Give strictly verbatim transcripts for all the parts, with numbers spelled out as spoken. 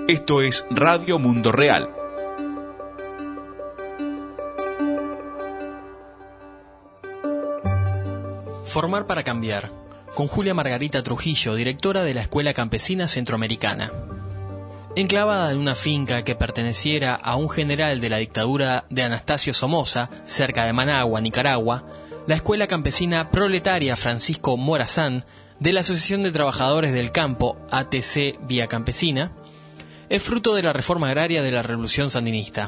Esto es Radio Mundo Real. Formar para cambiar, con Julia Margarita Trujillo, directora de la Escuela Campesina Centroamericana. Enclavada en una finca que perteneciera a un general de la dictadura de Anastasio Somoza, cerca de Managua, Nicaragua, la Escuela Campesina Proletaria Francisco Morazán, de la Asociación de Trabajadores del Campo, A T C Vía Campesina, es fruto de la reforma agraria de la Revolución Sandinista.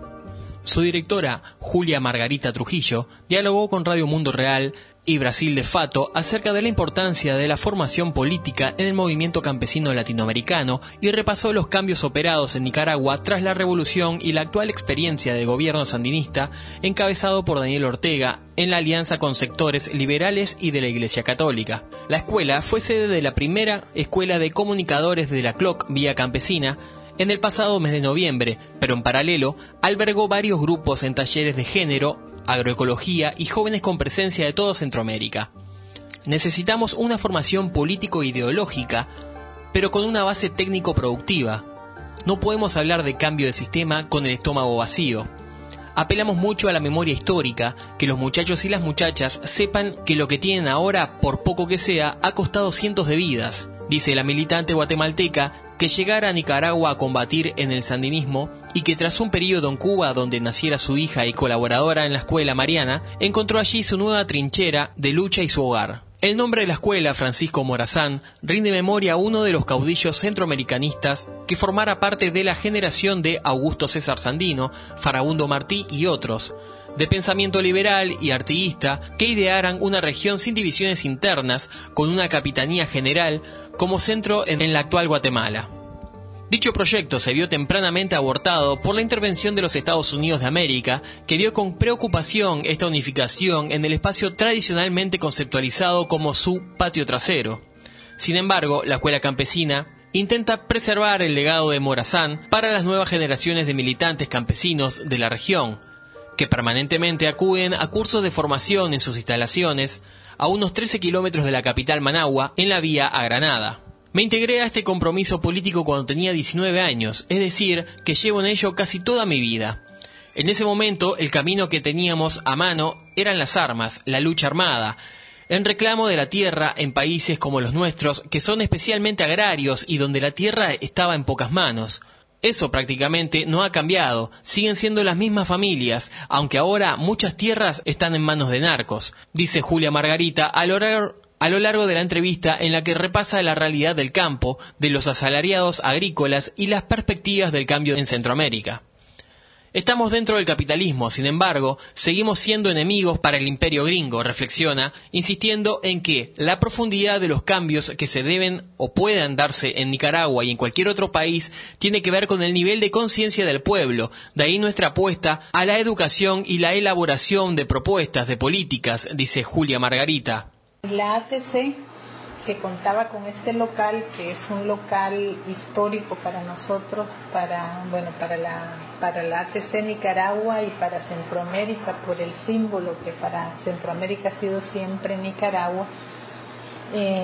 Su directora, Julia Margarita Trujillo, dialogó con Radio Mundo Real y Brasil de Fato acerca de la importancia de la formación política en el movimiento campesino latinoamericano y repasó los cambios operados en Nicaragua tras la revolución y la actual experiencia de gobierno sandinista encabezado por Daniel Ortega en la alianza con sectores liberales y de la Iglesia Católica. La escuela fue sede de la primera escuela de comunicadores de la C L O C Vía Campesina en el pasado mes de noviembre, pero en paralelo albergó varios grupos en talleres de género, agroecología y jóvenes con presencia de toda Centroamérica. Necesitamos una formación político-ideológica, pero con una base técnico-productiva. No podemos hablar de cambio de sistema con el estómago vacío. Apelamos mucho a la memoria histórica, que los muchachos y las muchachas sepan que lo que tienen ahora, por poco que sea, ha costado cientos de vidas, dice la militante guatemalteca, que llegara a Nicaragua a combatir en el sandinismo y que tras un periodo en Cuba donde naciera su hija y colaboradora en la escuela Mariana, encontró allí su nueva trinchera de lucha y su hogar. El nombre de la escuela, Francisco Morazán, rinde memoria a uno de los caudillos centroamericanistas que formara parte de la generación de Augusto César Sandino, Farabundo Martí y otros, de pensamiento liberal y artiguista, que idearan una región sin divisiones internas, con una capitanía general como centro en la actual Guatemala. Dicho proyecto se vio tempranamente abortado por la intervención de los Estados Unidos de América, que vio con preocupación esta unificación en el espacio tradicionalmente conceptualizado como su patio trasero. Sin embargo, la escuela campesina intenta preservar el legado de Morazán para las nuevas generaciones de militantes campesinos de la región, que permanentemente acuden a cursos de formación en sus instalaciones a unos trece kilómetros de la capital Managua, en la vía a Granada. Me integré a este compromiso político cuando tenía diecinueve años, es decir, que llevo en ello casi toda mi vida. En ese momento, el camino que teníamos a mano eran las armas, la lucha armada, en reclamo de la tierra en países como los nuestros, que son especialmente agrarios y donde la tierra estaba en pocas manos. Eso prácticamente no ha cambiado, siguen siendo las mismas familias, aunque ahora muchas tierras están en manos de narcos, dice Julia Margarita a lo largo, a lo largo de la entrevista en la que repasa la realidad del campo, de los asalariados agrícolas y las perspectivas del cambio en Centroamérica. Estamos dentro del capitalismo, sin embargo, seguimos siendo enemigos para el imperio gringo, reflexiona, insistiendo en que la profundidad de los cambios que se deben o puedan darse en Nicaragua y en cualquier otro país tiene que ver con el nivel de conciencia del pueblo, de ahí nuestra apuesta a la educación y la elaboración de propuestas, de políticas, dice Julia Margarita. La A T C, que contaba con este local, que es un local histórico para nosotros, para bueno para la para la A T C Nicaragua y para Centroamérica, por el símbolo que para Centroamérica ha sido siempre Nicaragua, eh,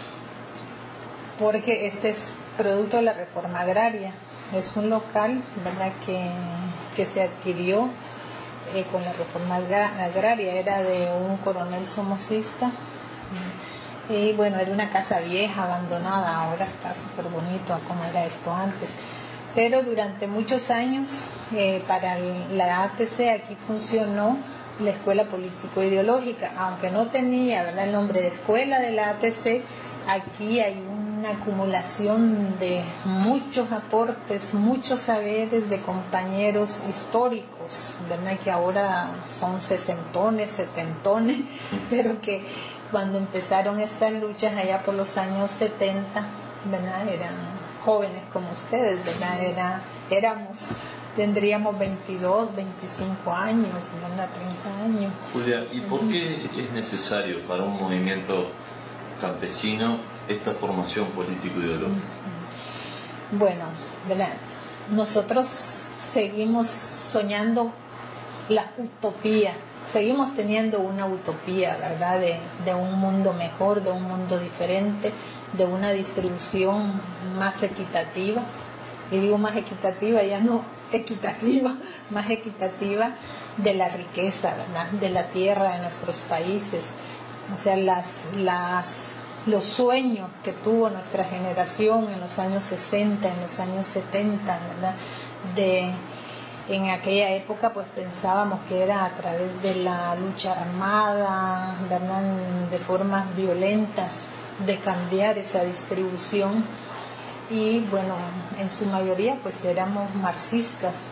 porque este es producto de la reforma agraria. Es un local, ¿verdad?, que, que se adquirió eh, con la reforma agraria, era de un coronel somocista. Y bueno, era una casa vieja, abandonada, ahora está súper bonito como era esto antes. Pero durante muchos años, eh, para la A T C aquí funcionó la escuela político-ideológica, aunque no tenía, ¿verdad?, el nombre de escuela de la A T C, aquí hay una acumulación de muchos aportes, muchos saberes de compañeros históricos, ¿verdad?, que ahora son sesentones, setentones, pero que cuando empezaron estas luchas allá por los años setenta, ¿verdad?, eran jóvenes como ustedes, ¿verdad?, Era, éramos, tendríamos veintidós, veinticinco años, ¿verdad?, treinta años. Julia, ¿y por qué es necesario para un movimiento campesino esta formación político-ideológica? Bueno, ¿verdad?, nosotros seguimos soñando la utopía. Seguimos teniendo una utopía, ¿verdad?, de, de un mundo mejor, de un mundo diferente, de una distribución más equitativa, y digo más equitativa, ya no equitativa, más equitativa de la riqueza, ¿verdad? De la tierra de nuestros países. O sea, las, las, los sueños que tuvo nuestra generación en los años sesenta, en los años setenta, ¿verdad? De, en aquella época pues pensábamos que era a través de la lucha armada, ¿verdad? De formas violentas, de cambiar esa distribución. Y bueno, en su mayoría pues éramos marxistas,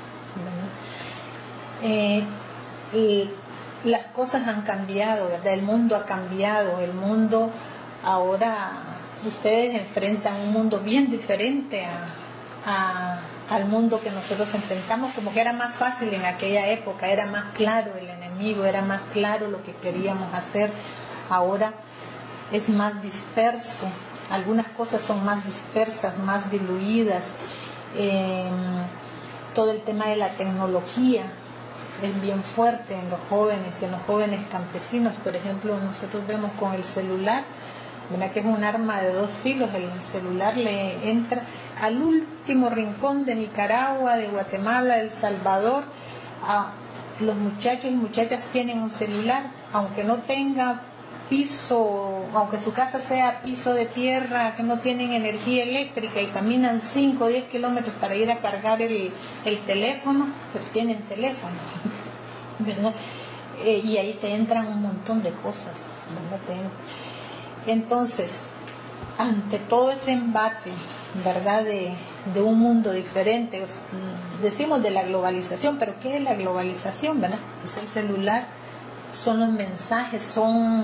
¿verdad? Eh, y las cosas han cambiado, ¿verdad? El mundo ha cambiado, el mundo ahora, ustedes enfrentan un mundo bien diferente a, a, al mundo que nosotros enfrentamos, como que era más fácil en aquella época, era más claro el enemigo, era más claro lo que queríamos hacer. Ahora es más disperso, algunas cosas son más dispersas, más diluidas. Eh, todo el tema de la tecnología es bien fuerte en los jóvenes y en los jóvenes campesinos. Por ejemplo, nosotros vemos con el celular, ¿verdad? Que es un arma de dos filos. El celular le entra al último rincón de Nicaragua, de Guatemala, de El Salvador. A los muchachos y muchachas tienen un celular, aunque no tenga piso, aunque su casa sea piso de tierra, que no tienen energía eléctrica y caminan cinco o diez kilómetros para ir a cargar el, el teléfono, pero tienen teléfono, ¿verdad? Eh, y ahí te entran un montón de cosas, ¿verdad? Te... Entonces, ante todo ese embate, ¿verdad? De, de un mundo diferente, decimos de la globalización, pero ¿qué es la globalización, verdad? Es el celular, son los mensajes, son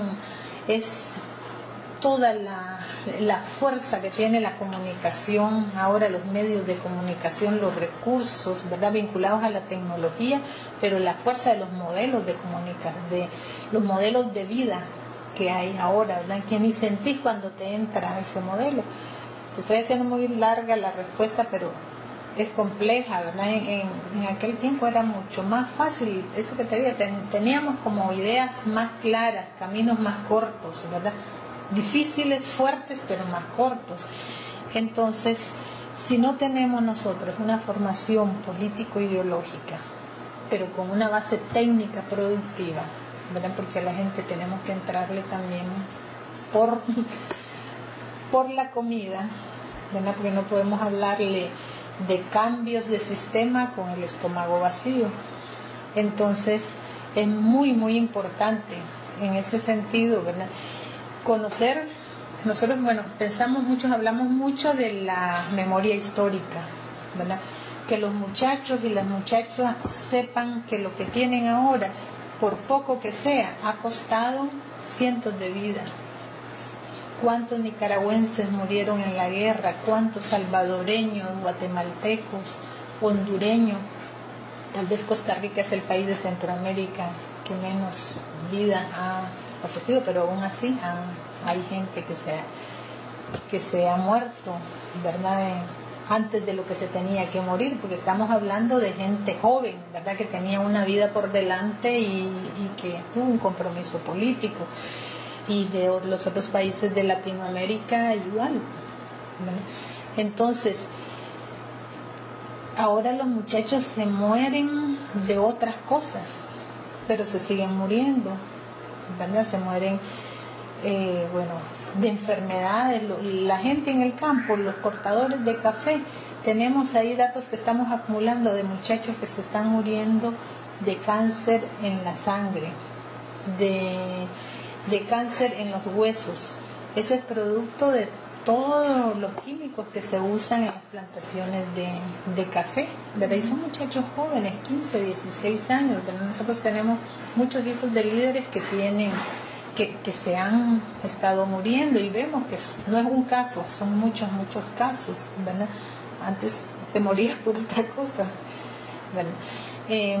es toda la, la fuerza que tiene la comunicación, ahora los medios de comunicación, los recursos, ¿verdad? Vinculados a la tecnología, pero la fuerza de los modelos de comunicación, de los modelos de vida que hay ahora, ¿verdad? Que ni sentís cuando te entra ese modelo. Te estoy haciendo muy larga la respuesta, pero es compleja, ¿verdad? En, en, en aquel tiempo era mucho más fácil, eso que te digo, ten, teníamos como ideas más claras, caminos más cortos, ¿verdad? Difíciles, fuertes, pero más cortos. Entonces, si no tenemos nosotros una formación político-ideológica, pero con una base técnica productiva, ¿verdad? Porque a la gente tenemos que entrarle también por, por la comida, ¿verdad? Porque no podemos hablarle de cambios de sistema con el estómago vacío. Entonces es muy muy importante en ese sentido, ¿verdad? Conocer, nosotros bueno pensamos muchos, hablamos mucho de la memoria histórica, ¿verdad? Que los muchachos y las muchachas sepan que lo que tienen ahora, por poco que sea, ha costado cientos de vidas. Cuántos nicaragüenses murieron en la guerra, cuántos salvadoreños, guatemaltecos, hondureños. Tal vez Costa Rica es el país de Centroamérica que menos vida ha ofrecido, pero aún así ha, hay gente que se, que se ha muerto, ¿verdad? Eh, antes de lo que se tenía que morir, porque estamos hablando de gente joven, ¿verdad? Que tenía una vida por delante y, y que tuvo un compromiso político. Y de los otros países de Latinoamérica igual, ¿verdad? Entonces, ahora los muchachos se mueren de otras cosas, pero se siguen muriendo, ¿verdad? Se mueren, eh, bueno, de enfermedades. La gente en el campo, los cortadores de café, tenemos ahí datos que estamos acumulando de muchachos que se están muriendo de cáncer en la sangre, de... de cáncer en los huesos. Eso es producto de todos los químicos que se usan en las plantaciones de, de café, ¿verdad? Y son muchachos jóvenes, quince, dieciséis años, ¿verdad? Nosotros tenemos muchos hijos de líderes que tienen, que, que se han estado muriendo, y vemos que no es un caso, son muchos, muchos casos, ¿verdad? Antes te morías por otra cosa, ¿verdad? Eh,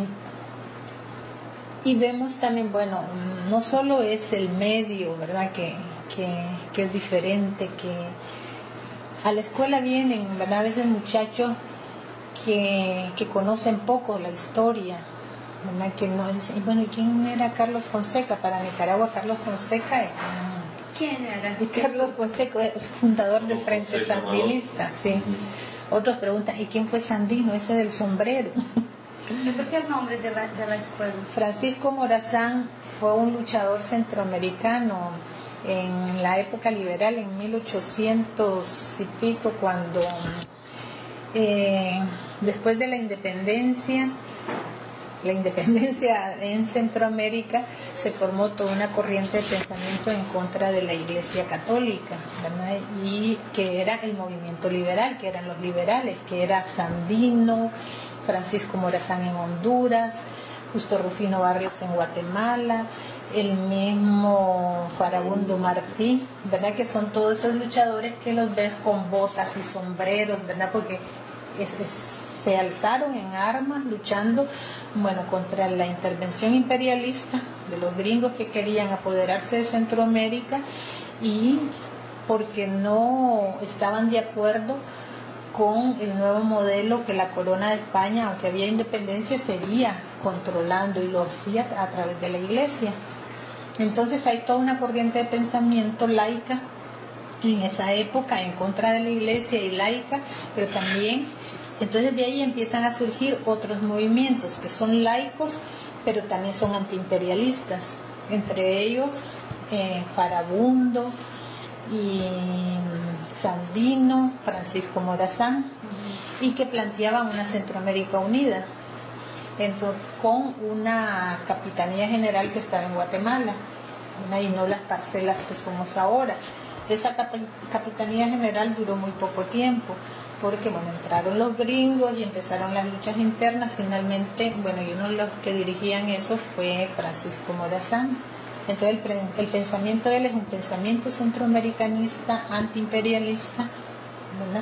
Y vemos también, bueno, no solo es el medio, ¿verdad? Que, que, que es diferente, que a la escuela vienen, ¿verdad? A veces muchachos que, que conocen poco la historia, ¿verdad? Que no dicen, bueno, ¿y quién era Carlos Fonseca? Para Nicaragua, Carlos Fonseca es... ¿Quién era? Y Carlos Fonseca es fundador del Frente Sandinista, sí. Otros preguntan, ¿y quién fue Sandino, ese del sombrero? ¿Por qué el nombre de la, de la escuela? Francisco Morazán fue un luchador centroamericano en la época liberal, en mil ochocientos y pico, cuando eh, después de la independencia, la independencia en Centroamérica, se formó toda una corriente de pensamiento en contra de la Iglesia Católica, ¿verdad? Y que era el movimiento liberal, que eran los liberales, que era Sandino, Francisco Morazán en Honduras, Justo Rufino Barrios en Guatemala, el mismo Farabundo Martí, ¿verdad? Que son todos esos luchadores que los ves con botas y sombreros, ¿verdad? Porque es, es, se alzaron en armas luchando, bueno, contra la intervención imperialista de los gringos que querían apoderarse de Centroamérica, y porque no estaban de acuerdo con el nuevo modelo que la corona de España, aunque había independencia, seguía controlando, y lo hacía a través de la Iglesia. Entonces hay toda una corriente de pensamiento laica en esa época en contra de la Iglesia y laica, pero también, entonces de ahí empiezan a surgir otros movimientos que son laicos, pero también son antiimperialistas, entre ellos eh, Farabundo y Sandino, Francisco Morazán, uh-huh. y que planteaban una Centroamérica unida, entonces, con una capitanía general que estaba en Guatemala, ¿no? Y no las parcelas que somos ahora. Esa cap- capitanía general duró muy poco tiempo, porque bueno, entraron los gringos y empezaron las luchas internas. Finalmente, bueno, y uno de los que dirigían eso fue Francisco Morazán. Entonces el, pre- el pensamiento de él es un pensamiento centroamericanista, antiimperialista, ¿verdad?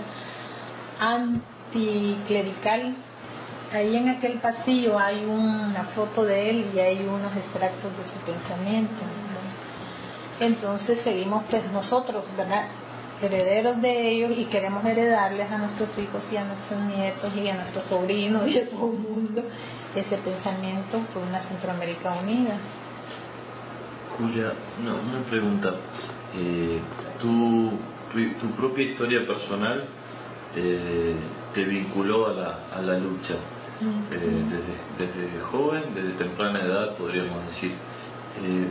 Anticlerical. Ahí en aquel pasillo hay una foto de él y hay unos extractos de su pensamiento, ¿verdad? Entonces seguimos pues nosotros, ¿verdad?, herederos de ellos, y queremos heredarles a nuestros hijos y a nuestros nietos y a nuestros sobrinos y a todo el mundo ese pensamiento por una Centroamérica unida. Julia, no, una pregunta. Eh, tu, tu, tu propia historia personal eh, te vinculó a la, a la lucha uh-huh. eh, desde, desde joven, desde temprana edad, podríamos decir. Eh,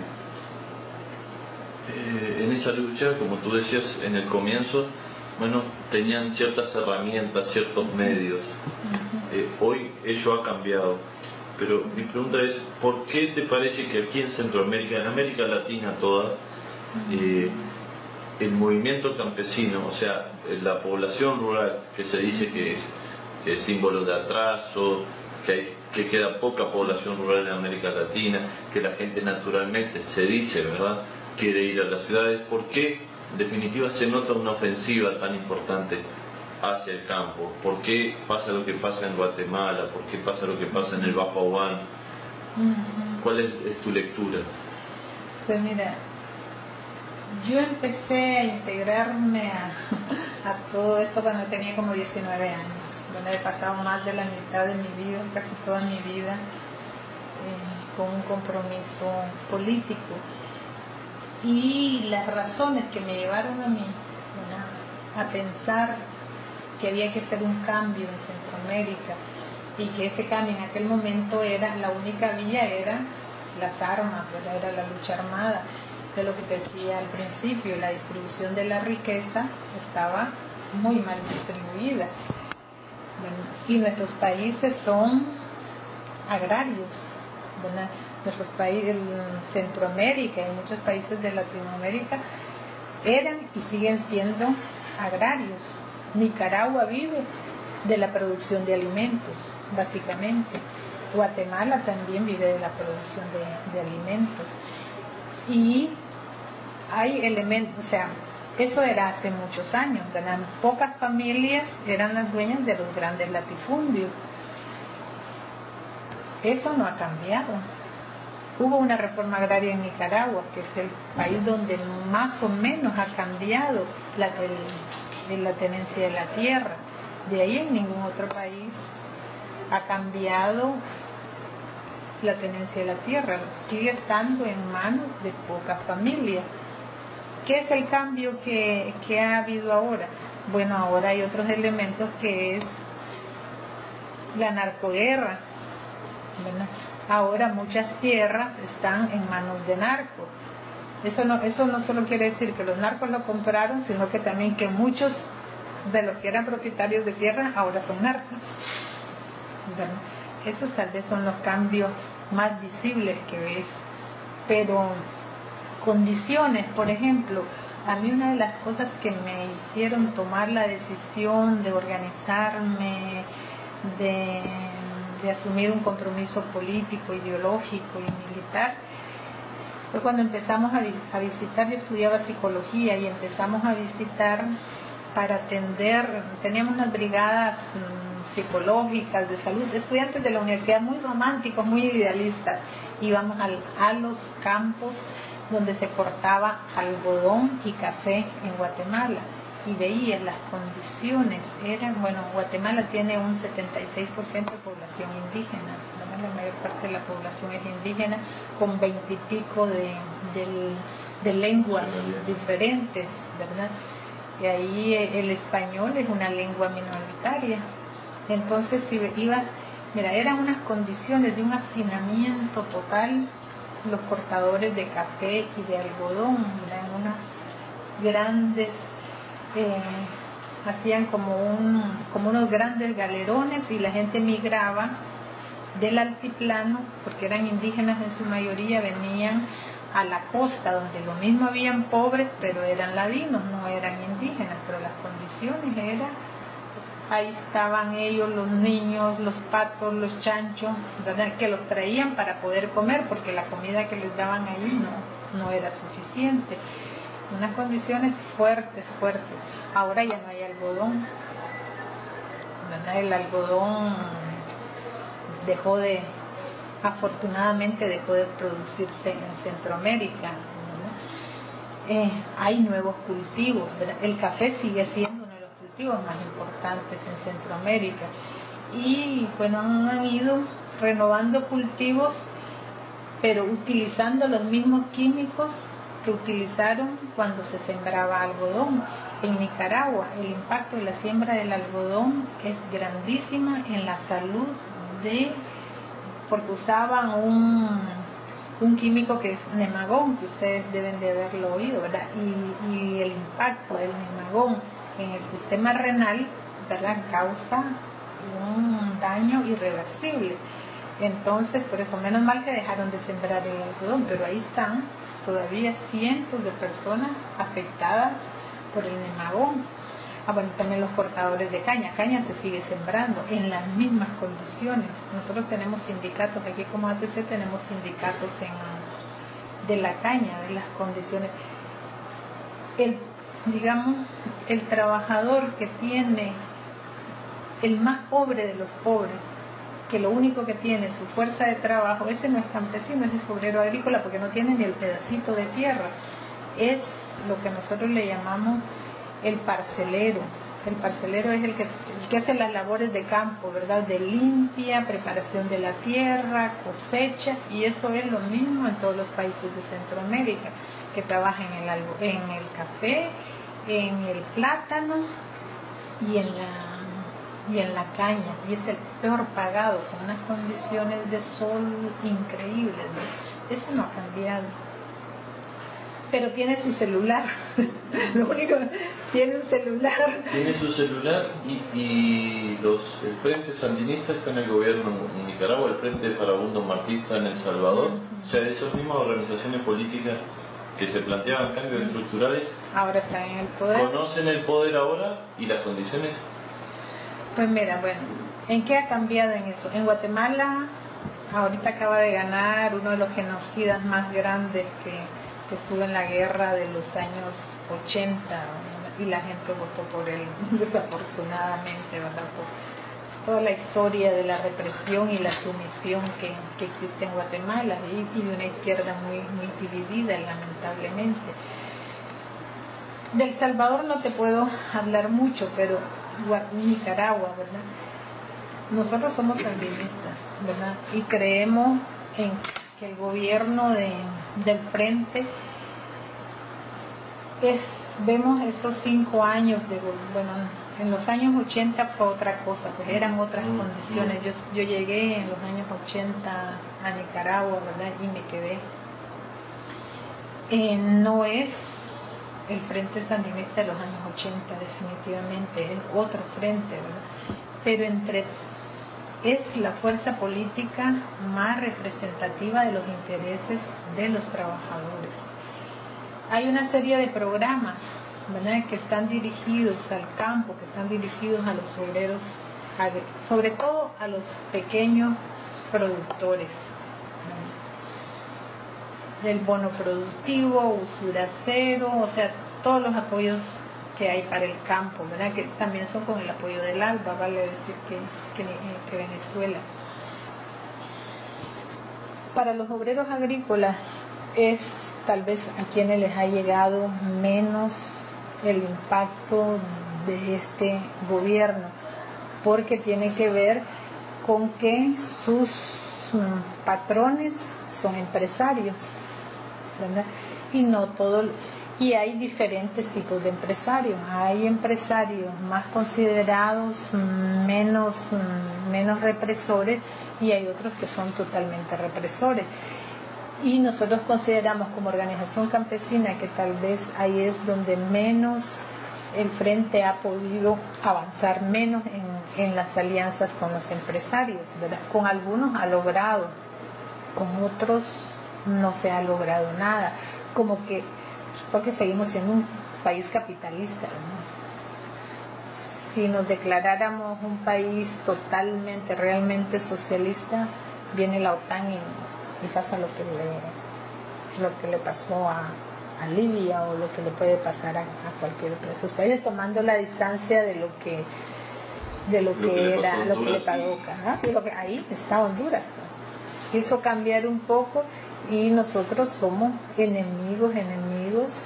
eh, en esa lucha, como tú decías en el comienzo, bueno, tenían ciertas herramientas, ciertos medios. Uh-huh. Eh, hoy ello ha cambiado. Pero mi pregunta es, ¿por qué te parece que aquí en Centroamérica, en América Latina toda, eh, el movimiento campesino, o sea, la población rural, que se dice que es, que es símbolo de atraso, que, hay, que queda poca población rural en América Latina, que la gente naturalmente, se dice, ¿verdad?, quiere ir a las ciudades, ¿por qué en definitiva se nota una ofensiva tan importante hacia el campo? ¿Por qué pasa lo que pasa en Guatemala? ¿Por qué pasa lo que pasa en el Bajo Aguán? Uh-huh. ¿Cuál es, es tu lectura? Pues mira, yo empecé a integrarme a, a todo esto cuando tenía como diecinueve años, donde he pasado más de la mitad de mi vida, casi toda mi vida, eh, con un compromiso político. Y las razones que me llevaron a mí, ¿verdad?, a pensar que había que hacer un cambio en Centroamérica, y que ese cambio en aquel momento era, la única vía era las armas, ¿verdad?, era la lucha armada. De lo que te decía al principio, la distribución de la riqueza estaba muy mal distribuida. Bueno, y nuestros países son agrarios, ¿verdad? Nuestros países, Centroamérica y muchos países de Latinoamérica eran y siguen siendo agrarios. Nicaragua vive de la producción de alimentos, básicamente. Guatemala también vive de la producción de, de alimentos. Y hay elementos, o sea, eso era hace muchos años, ¿verdad? Pocas familias eran las dueñas de los grandes latifundios. Eso no ha cambiado. Hubo una reforma agraria en Nicaragua, que es el país donde más o menos ha cambiado la, el, la tenencia de la tierra. De ahí en ningún otro país ha cambiado la tenencia de la tierra. Sigue estando en manos de pocas familias. ¿Qué es el cambio que, que ha habido ahora? Bueno, ahora hay otros elementos que es la narcoguerra, ¿verdad? Ahora muchas tierras están en manos de narcos. Eso no, eso no solo quiere decir que los narcos lo compraron, sino que también que muchos de los que eran propietarios de tierra ahora son narcos, ¿verdad? Esos tal vez son los cambios más visibles que ves. Pero condiciones, por ejemplo, a mí una de las cosas que me hicieron tomar la decisión de organizarme, de, de asumir un compromiso político, ideológico y militar, fue cuando empezamos a, a visitar. Yo estudiaba psicología y empezamos a visitar para atender, teníamos unas brigadas mmm, psicológicas de salud, estudiantes de la universidad muy románticos, muy idealistas. Íbamos al, a los campos donde se cortaba algodón y café en Guatemala y veía las condiciones. Eran, bueno, Guatemala tiene un setenta y seis por ciento de población indígena, ¿no? La mayor parte de la población es indígena, con veintipico de, de, de lenguas diferentes, ¿verdad? Y ahí el español es una lengua minoritaria. Entonces, si iba, mira, eran unas condiciones de un hacinamiento total. Los cortadores de café y de algodón, eran unas grandes, eh, hacían como, un, como unos grandes galerones y la gente migraba del altiplano, porque eran indígenas en su mayoría, venían a la costa, donde lo mismo habían pobres, pero eran ladinos, no eran indígenas, pero las condiciones eran, ahí estaban ellos, los niños, los patos, los chanchos, ¿verdad? Que los traían para poder comer, porque la comida que les daban ahí no, no era suficiente. Unas condiciones fuertes, fuertes. Ahora ya no hay algodón, ¿verdad? El algodón dejó de, afortunadamente dejó de producirse en Centroamérica, eh, hay nuevos cultivos, ¿verdad? El café sigue siendo uno de los cultivos más importantes en Centroamérica y bueno, han ido renovando cultivos, pero utilizando los mismos químicos que utilizaron cuando se sembraba algodón. En Nicaragua el impacto de la siembra del algodón es grandísima en la salud de, porque usaban un, un químico que es nemagón, que ustedes deben de haberlo oído, ¿verdad? Y, y el impacto del nemagón en el sistema renal, ¿verdad?, causa un daño irreversible. Entonces, por eso, menos mal que dejaron de sembrar el algodón, pero ahí están todavía cientos de personas afectadas por el nemagón. Ah, bueno, también los cortadores de caña. Caña se sigue sembrando en las mismas condiciones. Nosotros tenemos sindicatos, aquí como A T C tenemos sindicatos en, de la caña, de las condiciones. El, digamos, el trabajador que tiene, el más pobre de los pobres, que lo único que tiene es su fuerza de trabajo, ese no es campesino, ese es obrero agrícola, porque no tiene ni el pedacito de tierra. Es lo que nosotros le llamamos el parcelero. El parcelero es el que, el que hace las labores de campo, ¿verdad?, de limpia, preparación de la tierra, cosecha, y eso es lo mismo en todos los países de Centroamérica, que trabaja en el, en el café, en el plátano y en la, y en la caña, y es el peor pagado, con unas condiciones de sol increíbles, ¿no? Eso no ha cambiado. Pero tiene su celular. Lo único, tiene un celular. Tiene su celular y, y los, el Frente Sandinista está en el gobierno en Nicaragua, el Frente Farabundo Martista en El Salvador. O sea, esas mismas organizaciones políticas que se planteaban cambios estructurales, ahora están en el poder. ¿Conocen el poder ahora y las condiciones? Pues mira, bueno, ¿en qué ha cambiado en eso? En Guatemala, ahorita acaba de ganar uno de los genocidas más grandes que... que estuvo en la guerra de los años ochenta, y la gente votó por él, desafortunadamente, ¿verdad? Por toda la historia de la represión y la sumisión que, que existe en Guatemala, y, y de una izquierda muy, muy dividida, lamentablemente. De El Salvador no te puedo hablar mucho, pero Nicaragua, ¿verdad? Nosotros somos sandinistas, ¿verdad? Y creemos en que el gobierno de, del frente es vemos estos cinco años de, bueno, en los años ochenta fue otra cosa, pues eran otras mm, condiciones. Yo, yo llegué en los años ochenta a Nicaragua, ¿verdad? Y me quedé. Eh, no es el Frente Sandinista de los años ochenta, definitivamente, es otro frente, ¿verdad? Pero entre es la fuerza política más representativa de los intereses de los trabajadores. Hay una serie de programas, ¿verdad?, que están dirigidos al campo, que están dirigidos a los obreros, sobre todo a los pequeños productores, ¿verdad? El bono productivo, usura cero, o sea, todos los apoyos que hay para el campo, ¿verdad?, que también son con el apoyo del ALBA, vale decir que, que, que Venezuela. Para los obreros agrícolas es tal vez a quienes les ha llegado menos el impacto de este gobierno, porque tiene que ver con que sus patrones son empresarios, ¿verdad? Y no todo, y hay diferentes tipos de empresarios. Hay empresarios más considerados, menos, menos represores, y hay otros que son totalmente represores. Y nosotros consideramos como organización campesina que tal vez ahí es donde menos el Frente ha podido avanzar, menos en, en las alianzas con los empresarios, ¿verdad? Con algunos ha logrado, con otros no se ha logrado nada, como que porque seguimos siendo un país capitalista, ¿no? Si nos declaráramos un país totalmente, realmente socialista, viene la OTAN y y pasa lo que le lo que le pasó a, a Libia o lo que le puede pasar a, a cualquiera de estos países, tomando la distancia de lo que de lo, lo que, que era lo que le pagó, ¿no? Y lo que ahí está Honduras, ¿no? Quiso cambiar un poco y nosotros somos enemigos enemigos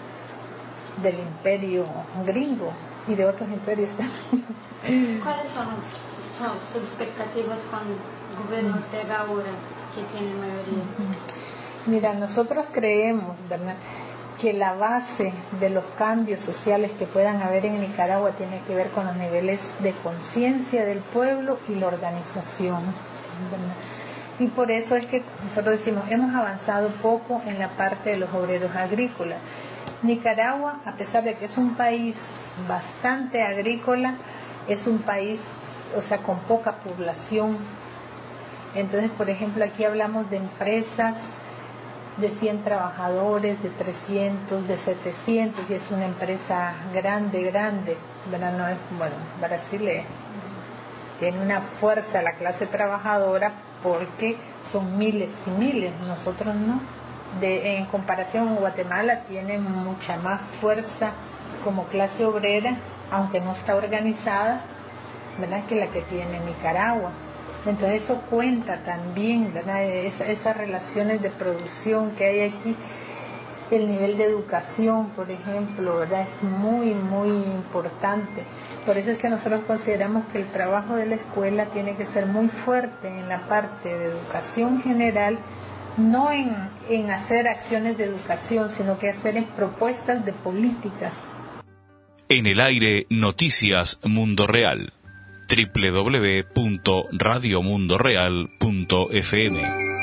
del imperio gringo y de otros imperios también. ¿Cuáles son, son sus expectativas con el gobierno Ortega ahora, que tiene mayoría? Mira, nosotros creemos, ¿verdad?, que la base de los cambios sociales que puedan haber en Nicaragua tiene que ver con los niveles de conciencia del pueblo y la organización, ¿verdad? Y por eso es que nosotros decimos, hemos avanzado poco en la parte de los obreros agrícolas. Nicaragua, a pesar de que es un país bastante agrícola, es un país, o sea, con poca población. Entonces, por ejemplo, aquí hablamos de empresas de cien trabajadores, de trescientos, de setecientos, y es una empresa grande, grande, ¿verdad? No es, bueno, Brasil es, tiene una fuerza la clase trabajadora porque son miles y miles, nosotros no. De, en comparación con Guatemala tiene mucha más fuerza como clase obrera, aunque no está organizada, ¿verdad?, que la que tiene Nicaragua. Entonces eso cuenta también, ¿verdad?, es, esas relaciones de producción que hay aquí. El nivel de educación, por ejemplo, ¿verdad?, es muy, muy importante. Por eso es que nosotros consideramos que el trabajo de la escuela tiene que ser muy fuerte en la parte de educación general, no en, en hacer acciones de educación, sino que hacer en propuestas de políticas. En el aire, Noticias Mundo Real. doble u doble u doble u punto radio mundo real punto f m